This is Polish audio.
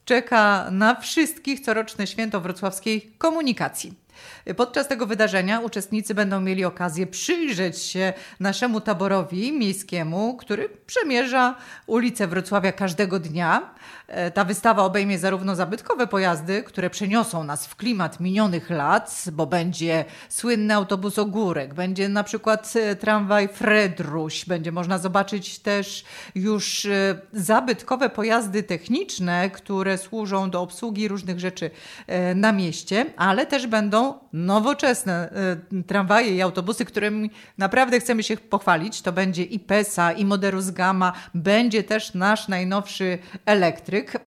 czeka na wszystkich coroczne święto wrocławskiej komunikacji. Podczas tego wydarzenia uczestnicy będą mieli okazję przyjrzeć się naszemu taborowi miejskiemu, który przemierza ulice Wrocławia każdego dnia. Ta wystawa obejmie zarówno zabytkowe pojazdy, które przeniosą nas w klimat minionych lat, bo będzie słynny autobus Ogórek, będzie na przykład tramwaj Fredruś, będzie można zobaczyć też już zabytkowe pojazdy techniczne, które służą do obsługi różnych rzeczy na mieście, ale też będą nowoczesne tramwaje i autobusy, którymi naprawdę chcemy się pochwalić. To będzie i Pesa, i Moderus Gamma, będzie też nasz najnowszy elektryk.